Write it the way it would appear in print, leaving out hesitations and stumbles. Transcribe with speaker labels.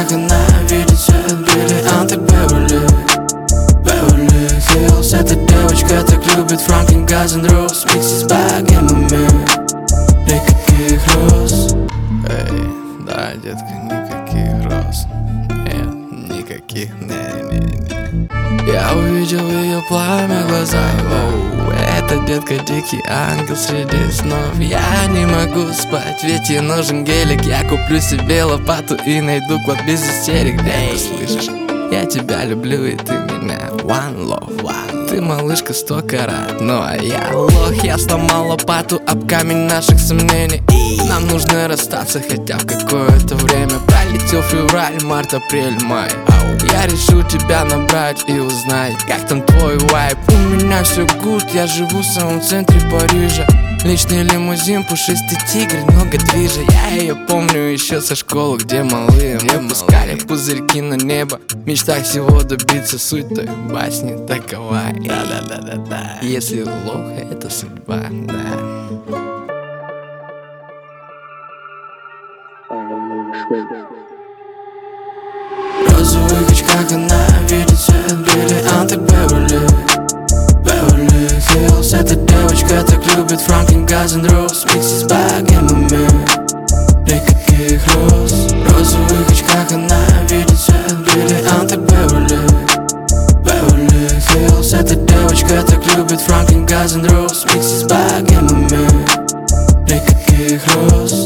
Speaker 1: как она видит свет бриллианты Беверли Хиллз. Эта девочка так любит Franklin, Guns N' Roses, Mixes back in my mirror. Никаких роз.
Speaker 2: Эй, да, детка, никаких роз. Нет, никаких, не.
Speaker 1: Я увидел ее пламя в глазах. Оу, эта детка дикий ангел среди снов. Я не могу спать, ведь ей нужен гелик. Я куплю себе лопату и найду клад без истерик. Эй, слышишь? Я тебя люблю и ты меня. One love, one. Ты малышка 100 карат, ну а я лох. Я сломал лопату об камень наших сомнений. Нам нужно расстаться хотя в какое-то время. Пролетел февраль, март, апрель, май. Я решу тебя набрать и узнать, как там твой вайб. У меня все гуд, я живу в самом центре Парижа. Личный лимузин, пушистый тигр, много движа. Я ее помню еще со школы, где малые мы пускали пузырьки на небо. В мечтах всего добиться, суть той басни такова. Да. Если лох — это судьба, да. В розовых очках она видит свет бриллианты Беверли Хиллз. Эта девочка так любит Franklin, Guns N' Roses, Mixes back in my mirror. Никаких роз. В розовых очках она видит свет бриллианты Беверли Хиллз. Эта девочка так любит Franklin, Guns N' Roses, Mixes back in my mirror. Никаких роз.